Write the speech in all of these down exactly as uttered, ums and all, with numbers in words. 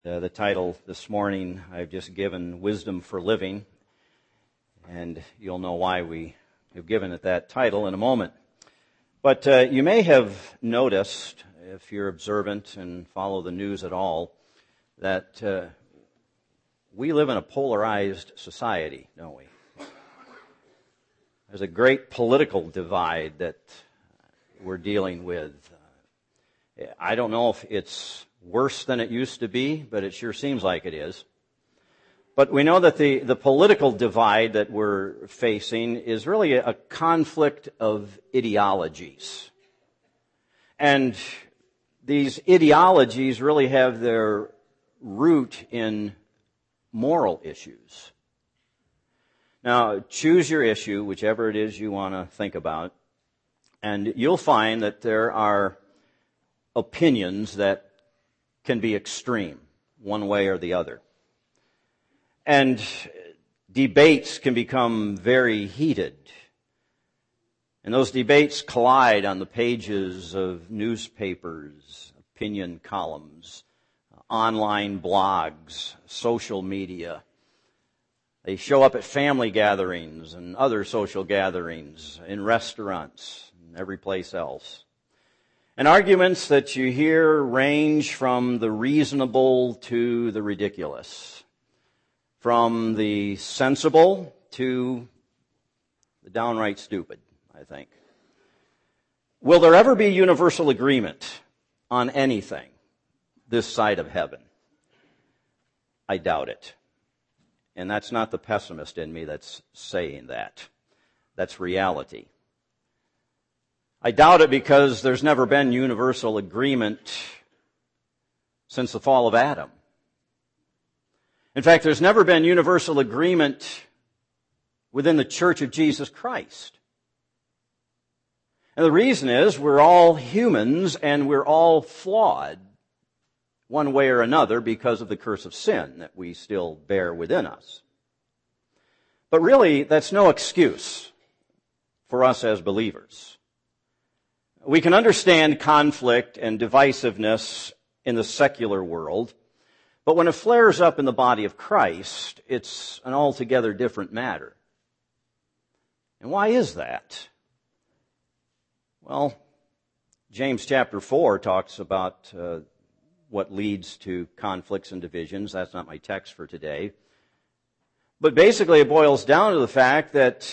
Uh, the title this morning I've just given, Wisdom for Living, and you'll know why we have given it that title in a moment. But uh, you may have noticed, if you're observant and follow the news at all, that uh, we live in a polarized society, don't we? There's a great political divide that we're dealing with. I don't know if it's worse than it used to be, but it sure seems like it is. But we know that the, the political divide that we're facing is really a conflict of ideologies. And these ideologies really have their root in moral issues. Now, choose your issue, whichever it is you want to think about, and you'll find that there are opinions that can be extreme, one way or the other. And debates can become very heated. And those debates collide on the pages of newspapers, opinion columns, online blogs, social media. They show up at family gatherings and other social gatherings, in restaurants, and every place else. And arguments that you hear range from the reasonable to the ridiculous, from the sensible to the downright stupid, I think. Will there ever be universal agreement on anything this side of heaven? I doubt it. And that's not the pessimist in me that's saying that. That's reality. I doubt it because there's never been universal agreement since the fall of Adam. In fact, there's never been universal agreement within the Church of Jesus Christ. And the reason is we're all humans and we're all flawed one way or another because of the curse of sin that we still bear within us. But really, that's no excuse for us as believers. We can understand conflict and divisiveness in the secular world, but when it flares up in the body of Christ, it's an altogether different matter. And why is that? Well, James chapter four talks about uh, what leads to conflicts and divisions. That's not my text for today. But basically it boils down to the fact that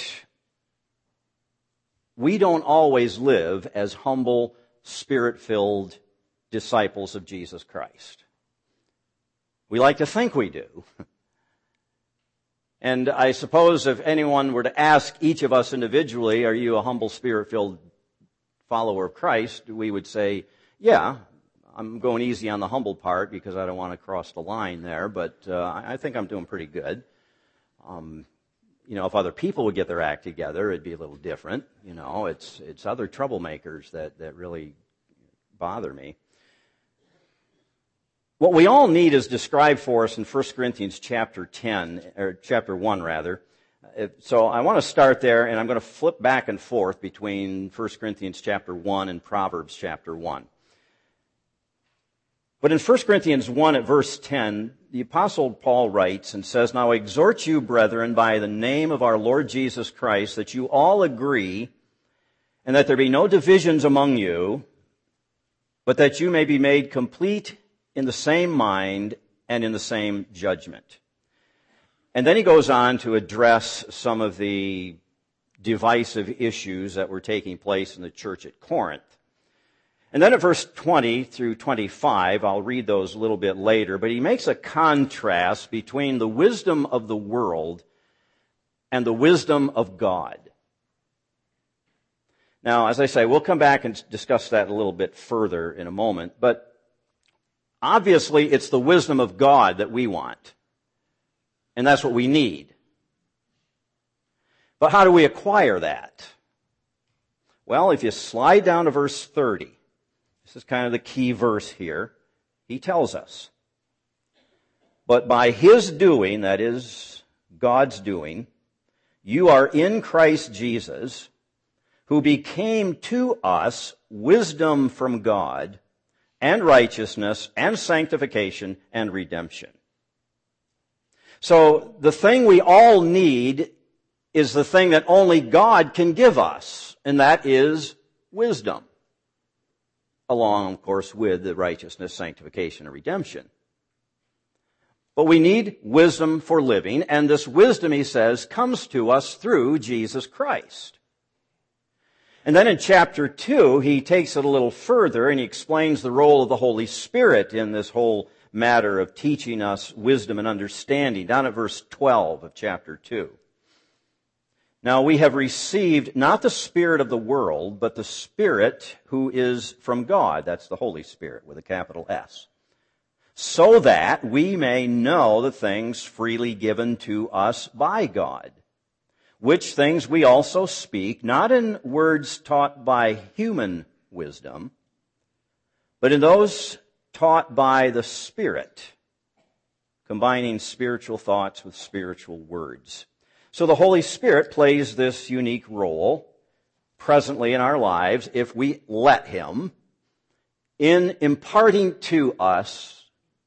we don't always live as humble, Spirit-filled disciples of Jesus Christ. We like to think we do. And I suppose if anyone were to ask each of us individually, are you a humble, Spirit-filled follower of Christ? We would say, yeah, I'm going easy on the humble part because I don't want to cross the line there, but uh, I think I'm doing pretty good. Um, You know, if other people would get their act together, it'd be a little different. You know, it's it's other troublemakers that, that really bother me. What we all need is described for us in First Corinthians chapter ten, or chapter one rather. So I want to start there, and I'm going to flip back and forth between First Corinthians chapter one and Proverbs chapter one. But in First Corinthians one at verse ten, the Apostle Paul writes and says, "Now I exhort you, brethren, by the name of our Lord Jesus Christ, that you all agree, and that there be no divisions among you, but that you may be made complete in the same mind and in the same judgment." And then he goes on to address some of the divisive issues that were taking place in the church at Corinth. And then at verse twenty through twenty-five, I'll read those a little bit later, but he makes a contrast between the wisdom of the world and the wisdom of God. Now, as I say, we'll come back and discuss that a little bit further in a moment, but obviously it's the wisdom of God that we want, and that's what we need. But how do we acquire that? Well, if you slide down to verse thirty, this is kind of the key verse here. He tells us, "But by his doing," that is, God's doing, "you are in Christ Jesus, who became to us wisdom from God, and righteousness and sanctification and redemption. So the thing we all need is the thing that only God can give us, and that is wisdom, along, of course, with the righteousness, sanctification, and redemption. But we need wisdom for living, and this wisdom, he says, comes to us through Jesus Christ. And then in chapter two, he takes it a little further, and he explains the role of the Holy Spirit in this whole matter of teaching us wisdom and understanding, down at verse twelve of chapter two. Now we have received not the spirit of the world, but the Spirit who is from God. That's the Holy Spirit with a capital S. So that we may know the things freely given to us by God, which things we also speak, not in words taught by human wisdom, but in those taught by the Spirit, combining spiritual thoughts with spiritual words. So the Holy Spirit plays this unique role presently in our lives, if we let Him, in imparting to us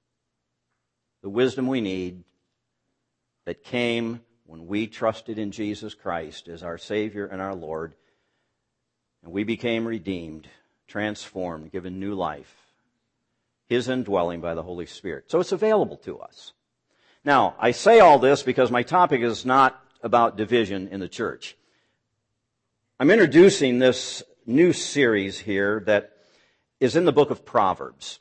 the wisdom we need that came when we trusted in Jesus Christ as our Savior and our Lord, and we became redeemed, transformed, given new life, His indwelling by the Holy Spirit. So it's available to us. Now, I say all this because my topic is not about division in the church. I'm introducing this new series here that is in the book of Proverbs.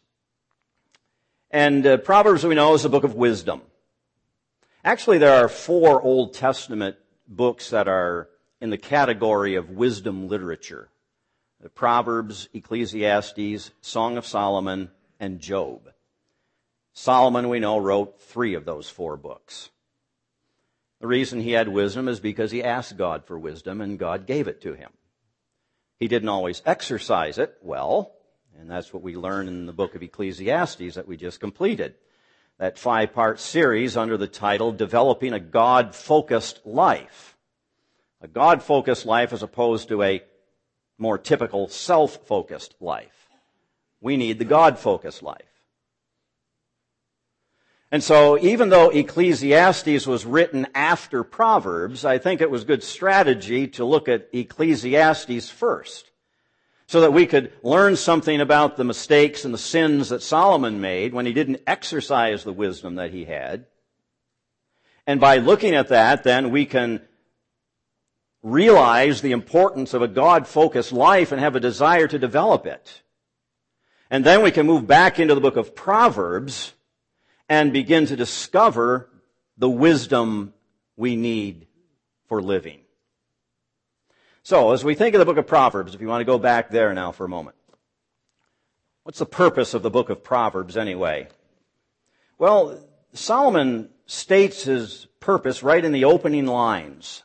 And uh, Proverbs, we know, is a book of wisdom. Actually, there are four Old Testament books that are in the category of wisdom literature. The Proverbs, Ecclesiastes, Song of Solomon, and Job. Solomon, we know, wrote three of those four books. The reason he had wisdom is because he asked God for wisdom, and God gave it to him. He didn't always exercise it well, and that's what we learn in the book of Ecclesiastes that we just completed. That five-part series under the title, Developing a God-Focused Life. A God-focused life as opposed to a more typical self-focused life. We need the God-focused life. And so even though Ecclesiastes was written after Proverbs, I think it was good strategy to look at Ecclesiastes first, so that we could learn something about the mistakes and the sins that Solomon made when he didn't exercise the wisdom that he had. And by looking at that, then we can realize the importance of a God-focused life and have a desire to develop it. And then we can move back into the book of Proverbs and begin to discover the wisdom we need for living. So, as we think of the book of Proverbs, if you want to go back there now for a moment. What's the purpose of the book of Proverbs anyway? Well, Solomon states his purpose right in the opening lines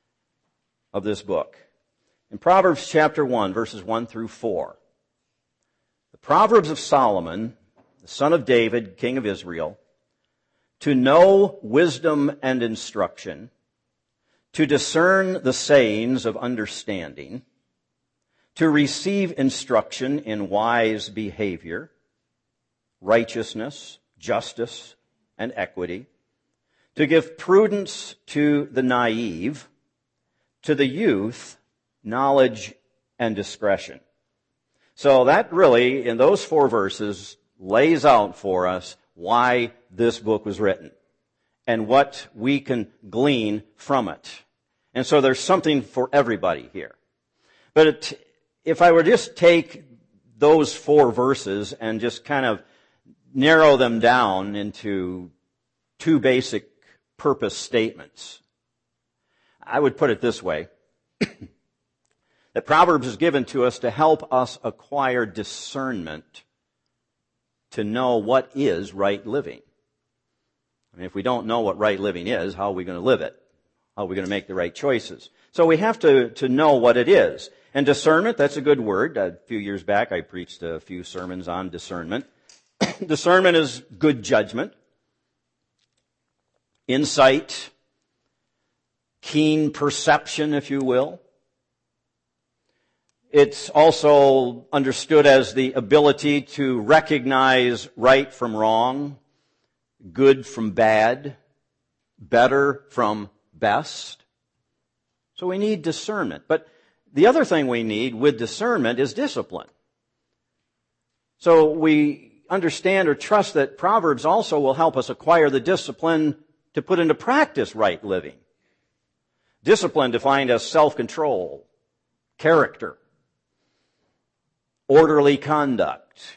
of this book. In Proverbs chapter one, verses one through four. The Proverbs of Solomon, the son of David, king of Israel, to know wisdom and instruction, to discern the sayings of understanding, to receive instruction in wise behavior, righteousness, justice, and equity, to give prudence to the naive, to the youth, knowledge and discretion. So that really, in those four verses, lays out for us why this book was written and what we can glean from it. And so there's something for everybody here. But it, if I were just take those four verses and just kind of narrow them down into two basic purpose statements, I would put it this way. That Proverbs is given to us to help us acquire discernment to know what is right living. I mean, if we don't know what right living is, how are we going to live it? How are we going to make the right choices? So we have to, to know what it is. And discernment, that's a good word. A few years back, I preached a few sermons on discernment. Discernment is good judgment, insight, keen perception, if you will. It's also understood as the ability to recognize right from wrong, good from bad, better from best. So we need discernment. But the other thing we need with discernment is discipline. So we understand or trust that Proverbs also will help us acquire the discipline to put into practice right living. Discipline defined as self-control, character, orderly conduct.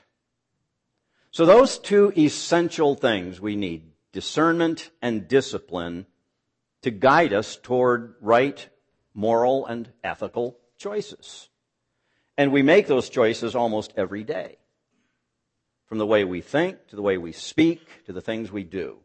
So those two essential things we need, discernment and discipline, to guide us toward right, moral, and ethical choices. And we make those choices almost every day. From the way we think, to the way we speak, to the things we do.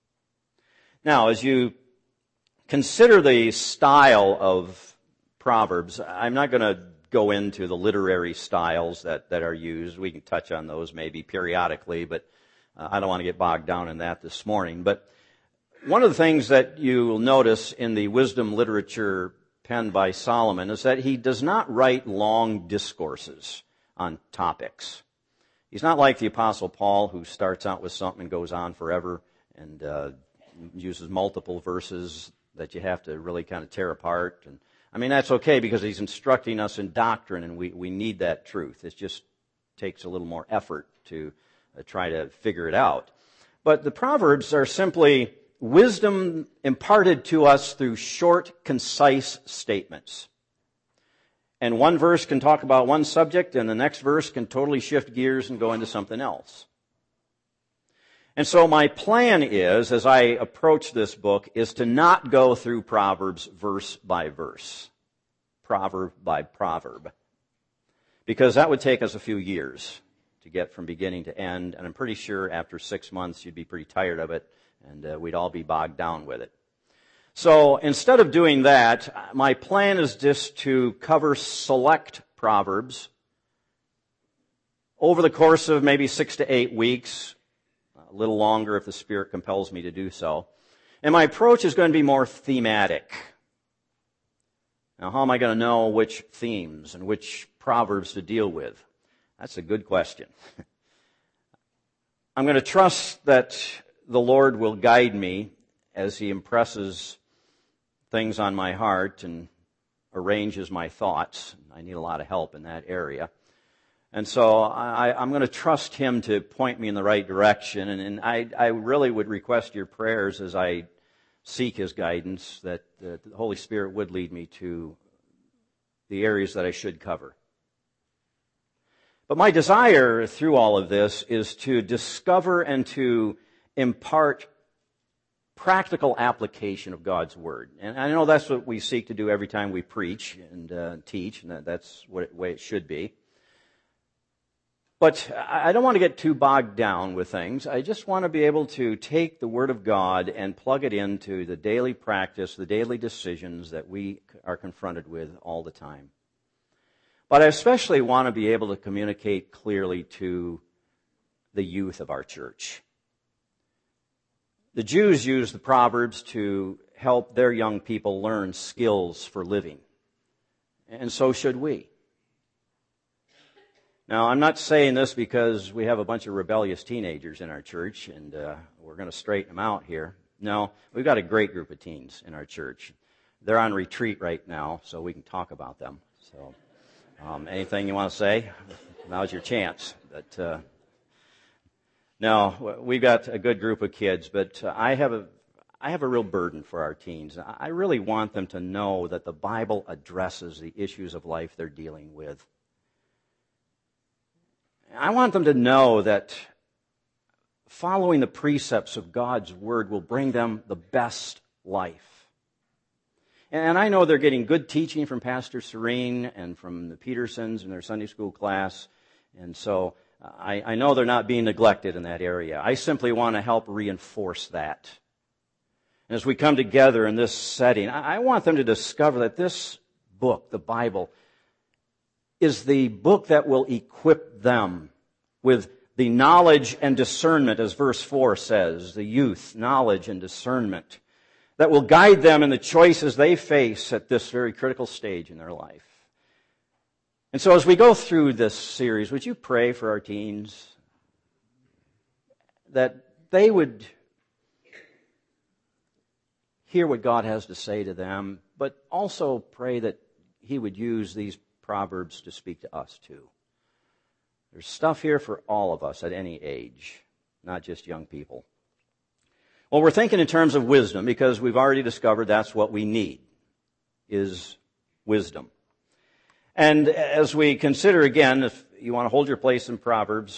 Now, as you consider the style of Proverbs, I'm not going to go into the literary styles that, that are used. We can touch on those maybe periodically, but uh, I don't want to get bogged down in that this morning. But one of the things that you'll notice in the wisdom literature penned by Solomon is that he does not write long discourses on topics. He's not like the Apostle Paul, who starts out with something and goes on forever and uh, uses multiple verses that you have to really kind of tear apart. And I mean, that's okay because he's instructing us in doctrine, and we, we need that truth. It just takes a little more effort to uh, try to figure it out. But the Proverbs are simply wisdom imparted to us through short, concise statements. And one verse can talk about one subject, and the next verse can totally shift gears and go into something else. And so my plan is, as I approach this book, is to not go through Proverbs verse by verse, proverb by proverb, because that would take us a few years to get from beginning to end, and I'm pretty sure after six months you'd be pretty tired of it, and uh, we'd all be bogged down with it. So instead of doing that, my plan is just to cover select Proverbs over the course of maybe six to eight weeks, a little longer if the Spirit compels me to do so. And my approach is going to be more thematic. Now, how am I going to know which themes and which Proverbs to deal with? That's a good question. I'm going to trust that the Lord will guide me as He impresses things on my heart and arranges my thoughts. I need a lot of help in that area. And so I, I'm going to trust Him to point me in the right direction. And, and I, I really would request your prayers as I seek His guidance, that, that the Holy Spirit would lead me to the areas that I should cover. But my desire through all of this is to discover and to impart practical application of God's Word. And I know that's what we seek to do every time we preach and uh, teach, and that, that's what it, way it should be. But I don't want to get too bogged down with things. I just want to be able to take the Word of God and plug it into the daily practice, the daily decisions that we are confronted with all the time. But I especially want to be able to communicate clearly to the youth of our church. The Jews used the Proverbs to help their young people learn skills for living. And so should we. Now, I'm not saying this because we have a bunch of rebellious teenagers in our church and uh, we're going to straighten them out here. No, we've got a great group of teens in our church. They're on retreat right now, so we can talk about them. So, um, anything you want to say? Now's your chance. But uh, no, we've got a good group of kids, but uh, I have a I have a real burden for our teens. I really want them to know that the Bible addresses the issues of life they're dealing with. I want them to know that following the precepts of God's Word will bring them the best life. And I know they're getting good teaching from Pastor Serene and from the Petersons in their Sunday school class. And so I, I know they're not being neglected in that area. I simply want to help reinforce that. And as we come together in this setting, I, I want them to discover that this book, the Bible, is the book that will equip them with the knowledge and discernment, as verse four says, the youth, knowledge and discernment, that will guide them in the choices they face at this very critical stage in their life. And so as we go through this series, would you pray for our teens that they would hear what God has to say to them, but also pray that He would use these Proverbs to speak to us too. There's stuff here for all of us at any age, not just young people. Well, we're thinking in terms of wisdom because we've already discovered that's what we need, is wisdom. And as we consider again, if you want to hold your place in Proverbs,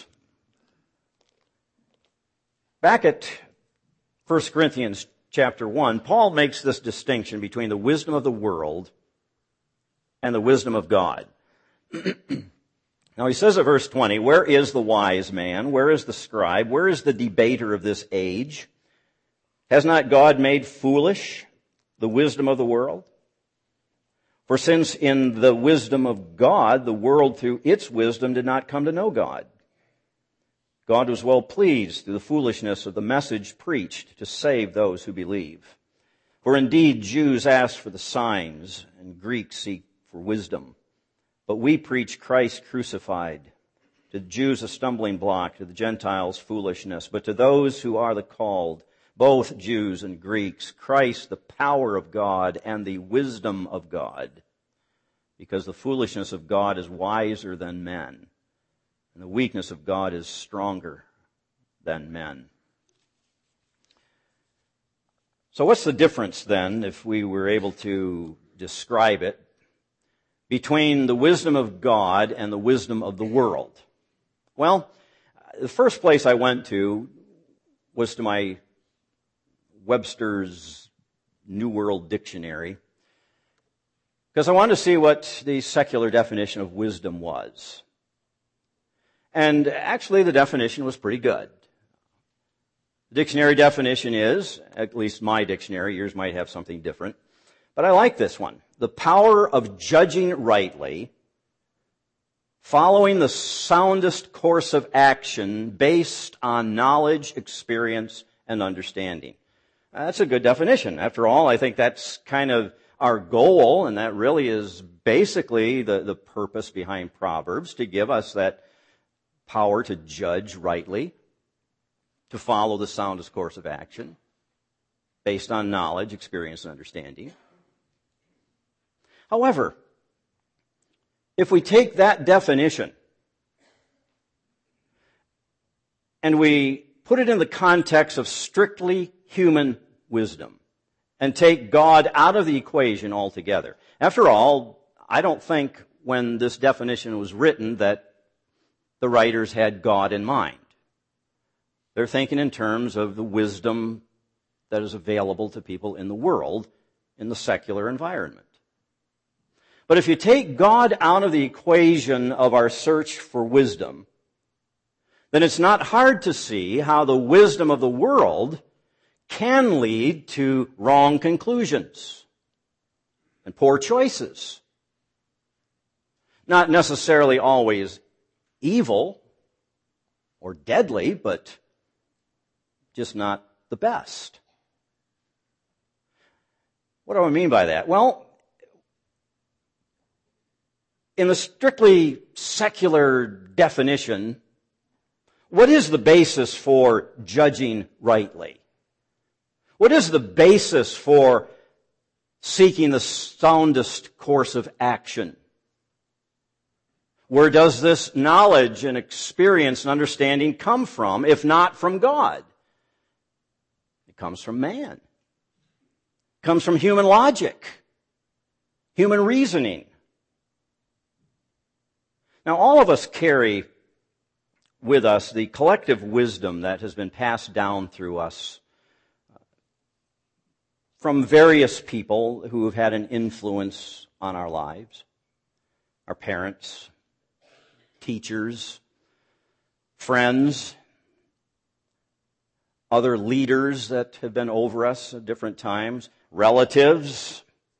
back at First Corinthians chapter one, Paul makes this distinction between the wisdom of the world and the wisdom of God. Now he says at verse twenty, "Where is the wise man? Where is the scribe? Where is the debater of this age? Has not God made foolish the wisdom of the world? For since in the wisdom of God, the world through its wisdom did not come to know God, God was well pleased through the foolishness of the message preached to save those who believe. For indeed Jews ask for the signs, and Greeks seek for wisdom. But we preach Christ crucified, to the Jews a stumbling block, to the Gentiles foolishness. But to those who are the called, both Jews and Greeks, Christ the power of God and the wisdom of God. Because the foolishness of God is wiser than men, and the weakness of God is stronger than men." So what's the difference then, if we were able to describe it, between the wisdom of God and the wisdom of the world? Well, the first place I went to was to my Webster's New World Dictionary, because I wanted to see what the secular definition of wisdom was. And actually the definition was pretty good. The dictionary definition is, at least my dictionary, yours might have something different, but I like this one. The power of judging rightly, following the soundest course of action based on knowledge, experience, and understanding. That's a good definition. After all, I think that's kind of our goal, and that really is basically the, the purpose behind Proverbs, to give us that power to judge rightly, to follow the soundest course of action based on knowledge, experience, and understanding. However, if we take that definition and we put it in the context of strictly human wisdom and take God out of the equation altogether. After all, I don't think when this definition was written that the writers had God in mind. They're thinking in terms of the wisdom that is available to people in the world in the secular environment. But if you take God out of the equation of our search for wisdom, then it's not hard to see how the wisdom of the world can lead to wrong conclusions and poor choices. Not necessarily always evil or deadly, but just not the best. What do I mean by that? Well, in the strictly secular definition, what is the basis for judging rightly? What is the basis for seeking the soundest course of action? Where does this knowledge and experience and understanding come from, if not from God? It comes from man. It comes from human logic, human reasoning. Now, all of us carry with us the collective wisdom that has been passed down through us from various people who have had an influence on our lives. Our parents, teachers, friends, other leaders that have been over us at different times, relatives,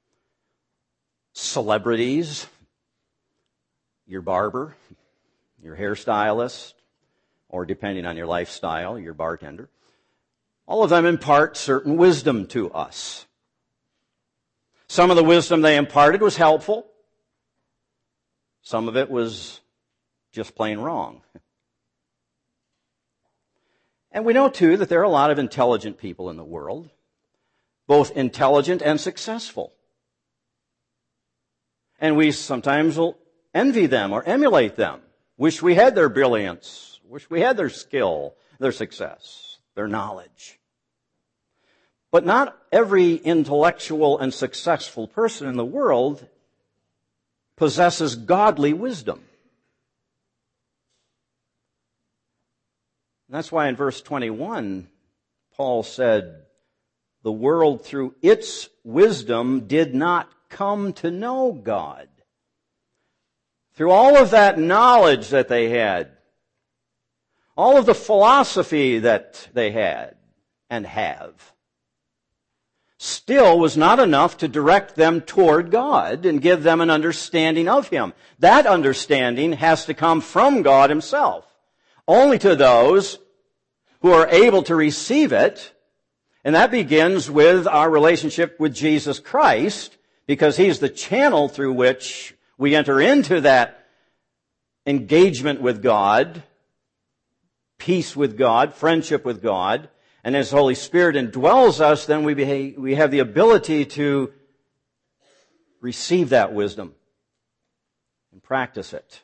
celebrities, your barber, your hairstylist, or depending on your lifestyle, your bartender. All of them impart certain wisdom to us. Some of the wisdom they imparted was helpful. Some of it was just plain wrong. And we know, too, that there are a lot of intelligent people in the world, both intelligent and successful. And we sometimes will envy them or emulate them. Wish we had their brilliance. Wish we had their skill, their success, their knowledge. But not every intellectual and successful person in the world possesses godly wisdom. And that's why in verse twenty-one, Paul said, the world through its wisdom did not come to know God. Through all of that knowledge that they had, all of the philosophy that they had and have, still was not enough to direct them toward God and give them an understanding of Him. That understanding has to come from God Himself. Only to those who are able to receive it, and that begins with our relationship with Jesus Christ, because He's the channel through which we enter into that engagement with God, peace with God, friendship with God, and as the Holy Spirit indwells us, then we, behave, we have the ability to receive that wisdom and practice it.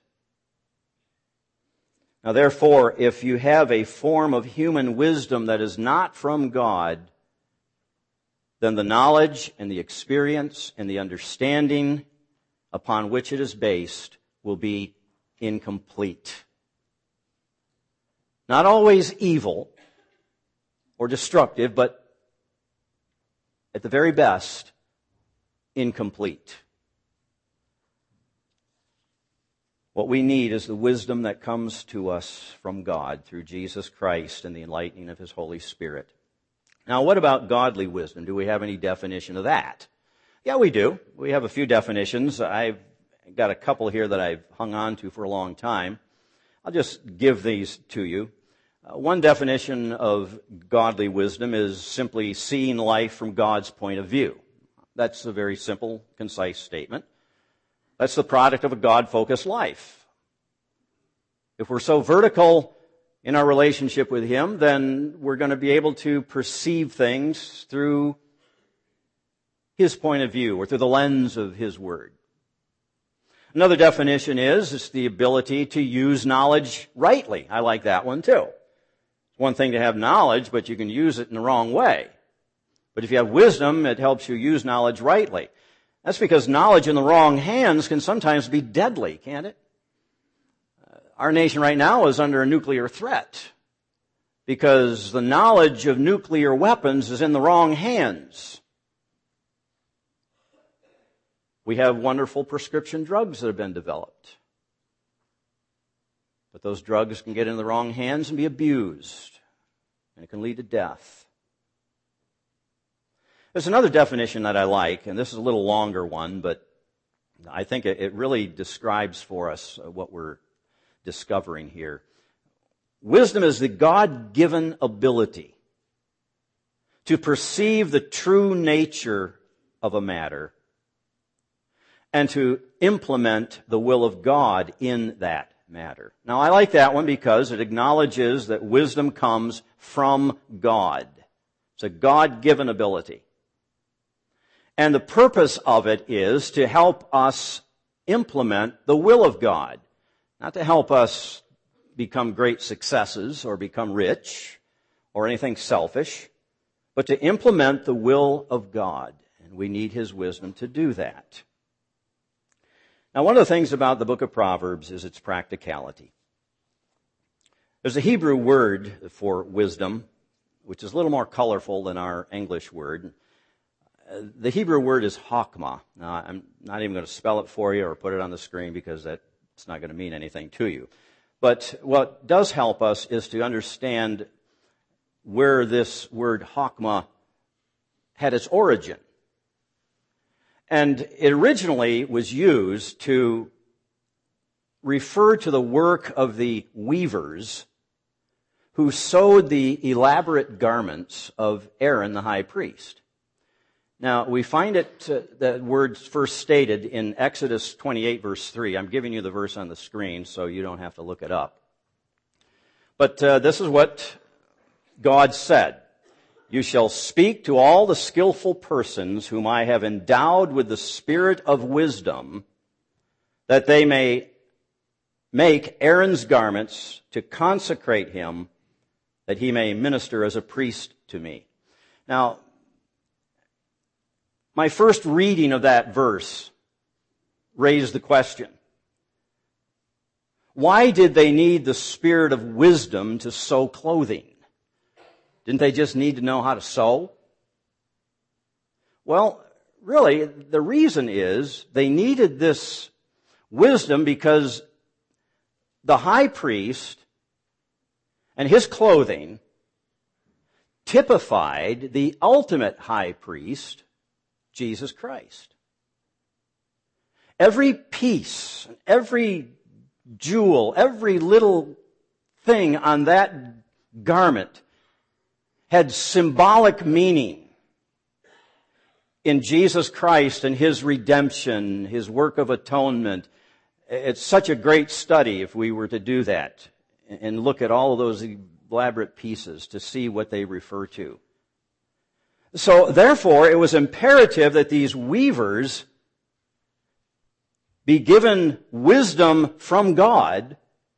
Now, therefore, if you have a form of human wisdom that is not from God, then the knowledge and the experience and the understanding upon which it is based will be incomplete. Not always evil or destructive, but at the very best, incomplete. What we need is the wisdom that comes to us from God through Jesus Christ and the enlightening of His Holy Spirit. Now, what about godly wisdom? Do we have any definition of that? Yeah, we do. We have a few definitions. I've got a couple here that I've hung on to for a long time. I'll just give these to you. Uh, one definition of godly wisdom is simply seeing life from God's point of view. That's a very simple, concise statement. That's the product of a God-focused life. If we're so vertical in our relationship with Him, then we're going to be able to perceive things through His point of view or through the lens of His Word. Another definition is, it's the ability to use knowledge rightly. I like that one too. It's one thing to have knowledge, but you can use it in the wrong way. But if you have wisdom, it helps you use knowledge rightly. That's because knowledge in the wrong hands can sometimes be deadly, can't it? Uh, our nation right now is under a nuclear threat because the knowledge of nuclear weapons is in the wrong hands. We have wonderful prescription drugs that have been developed. But those drugs can get in the wrong hands and be abused, and it can lead to death. There's another definition that I like, and this is a little longer one, but I think it really describes for us what we're discovering here. Wisdom is the God-given ability to perceive the true nature of a matter and to implement the will of God in that matter. Now, I like that one because it acknowledges that wisdom comes from God. It's a God-given ability. And the purpose of it is to help us implement the will of God. Not to help us become great successes or become rich or anything selfish, but to implement the will of God. And we need His wisdom to do that. Now, one of the things about the book of Proverbs is its practicality. There's a Hebrew word for wisdom, which is a little more colorful than our English word. The Hebrew word is chokmah. Now, I'm not even going to spell it for you or put it on the screen because that's not going to mean anything to you. But what does help us is to understand where this word chokmah had its origin. And it originally was used to refer to the work of the weavers who sewed the elaborate garments of Aaron the high priest. Now, we find it, uh, that word first stated in Exodus twenty-eight, verse three. I'm giving you the verse on the screen so you don't have to look it up. But uh, this is what God said. You shall speak to all the skillful persons whom I have endowed with the spirit of wisdom, that they may make Aaron's garments to consecrate him, that he may minister as a priest to me. Now, my first reading of that verse raised the question, why did they need the spirit of wisdom to sew clothing? Didn't they just need to know how to sew? Well, really, the reason is they needed this wisdom because the high priest and his clothing typified the ultimate high priest, Jesus Christ. Every piece, every jewel, every little thing on that garment had symbolic meaning in Jesus Christ and His redemption, His work of atonement. It's such a great study if we were to do that and look at all of those elaborate pieces to see what they refer to. So therefore, it was imperative that these weavers be given wisdom from God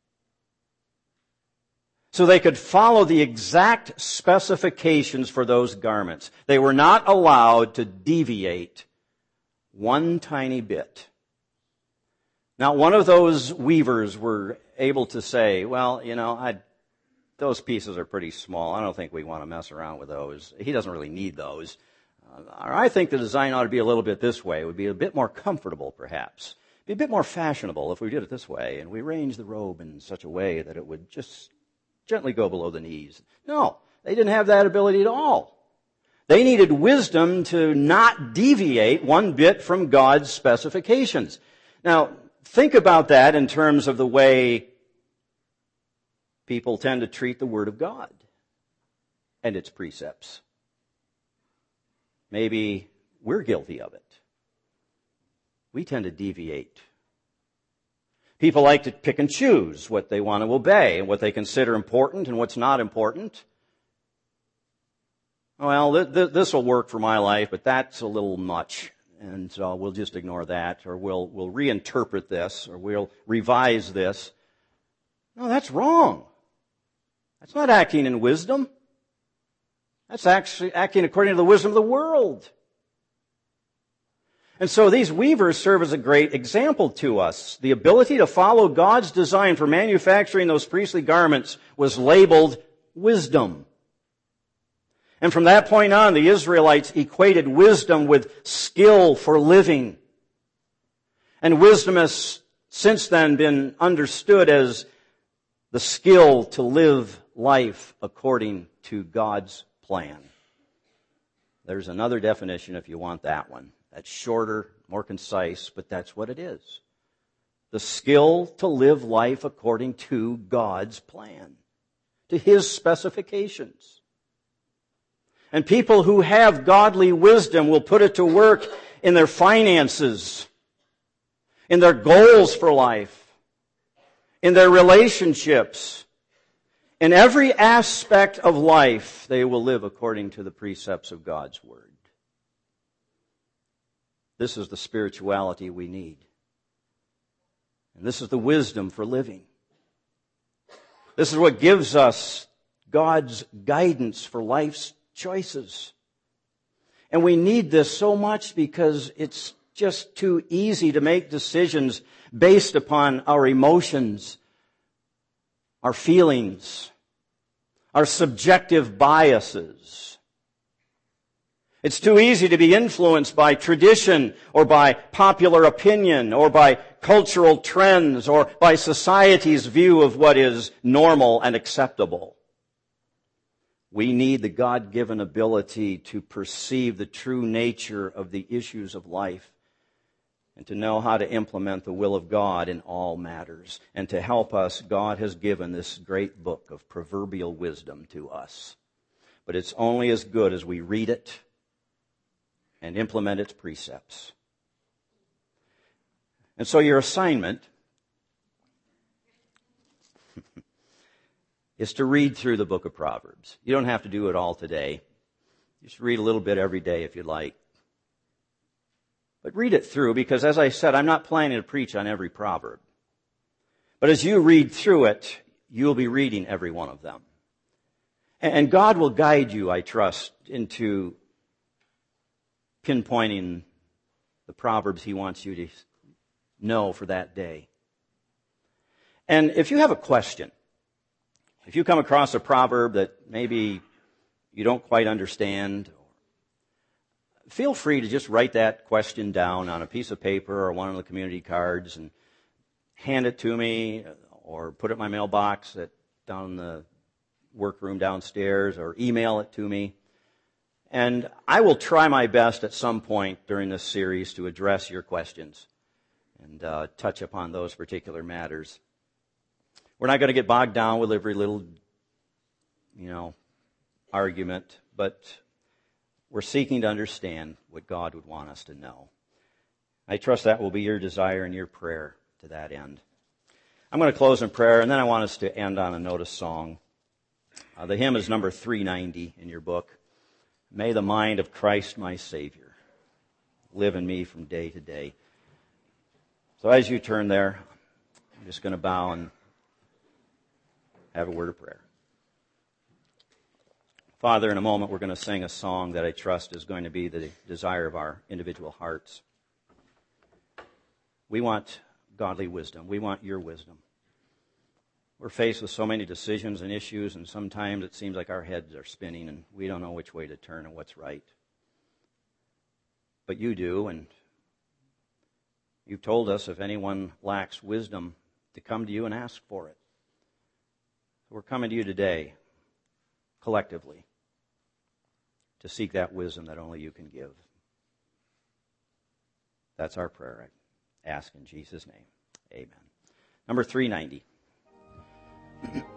so they could follow the exact specifications for those garments. They were not allowed to deviate one tiny bit. Now, one of those weavers were able to say, well, you know, I, those pieces are pretty small. I don't think we want to mess around with those. He doesn't really need those. Uh, I think the design ought to be a little bit this way. It would be a bit more comfortable, perhaps. Be a bit more fashionable if we did it this way, and we arranged the robe in such a way that it would just gently go below the knees. No, they didn't have that ability at all. They needed wisdom to not deviate one bit from God's specifications. Now, think about that in terms of the way people tend to treat the Word of God and its precepts. Maybe we're guilty of it. We tend to deviate. People like to pick and choose what they want to obey and what they consider important and what's not important. Well, th- th- this will work for my life, but that's a little much, and so we'll just ignore that, or we'll we'll reinterpret this, or we'll revise this. No, that's wrong. That's not acting in wisdom. That's actually acting according to the wisdom of the world. And so these weavers serve as a great example to us. The ability to follow God's design for manufacturing those priestly garments was labeled wisdom. And from that point on, the Israelites equated wisdom with skill for living. And wisdom has since then been understood as the skill to live life according to God's plan. There's another definition if you want that one. That's shorter, more concise, but that's what it is. The skill to live life according to God's plan, to His specifications. And people who have godly wisdom will put it to work in their finances, in their goals for life, in their relationships. In every aspect of life, they will live according to the precepts of God's Word. This is the spirituality we need. And this is the wisdom for living. This is what gives us God's guidance for life's choices. And we need this so much because it's just too easy to make decisions based upon our emotions, our feelings, our subjective biases. It's too easy to be influenced by tradition or by popular opinion or by cultural trends or by society's view of what is normal and acceptable. We need the God-given ability to perceive the true nature of the issues of life and to know how to implement the will of God in all matters. And to help us, God has given this great book of proverbial wisdom to us. But it's only as good as we read it and implement its precepts. And so your assignment is to read through the book of Proverbs. You don't have to do it all today. Just read a little bit every day if you like. But read it through, because as I said, I'm not planning to preach on every proverb. But as you read through it, you'll be reading every one of them. And God will guide you, I trust, into pinpointing the proverbs He wants you to know for that day. And if you have a question, if you come across a proverb that maybe you don't quite understand, feel free to just write that question down on a piece of paper or one of the community cards and hand it to me, or put it in my mailbox at, down in the workroom downstairs, or email it to me. And I will try my best at some point during this series to address your questions and uh, touch upon those particular matters. We're not going to get bogged down with every little, you know, argument, but we're seeking to understand what God would want us to know. I trust that will be your desire and your prayer to that end. I'm going to close in prayer, and then I want us to end on a notice song. Uh, the hymn is number three ninety in your book. May the mind of Christ my Savior live in me from day to day. So as you turn there, I'm just going to bow and have a word of prayer. Father, in a moment we're going to sing a song that I trust is going to be the desire of our individual hearts. We want godly wisdom. We want your wisdom. We're faced with so many decisions and issues, and sometimes it seems like our heads are spinning and we don't know which way to turn and what's right. But you do, and you've told us if anyone lacks wisdom to come to you and ask for it. We're coming to you today, collectively, to seek that wisdom that only you can give. That's our prayer. I ask in Jesus' name. Amen. Number three ninety.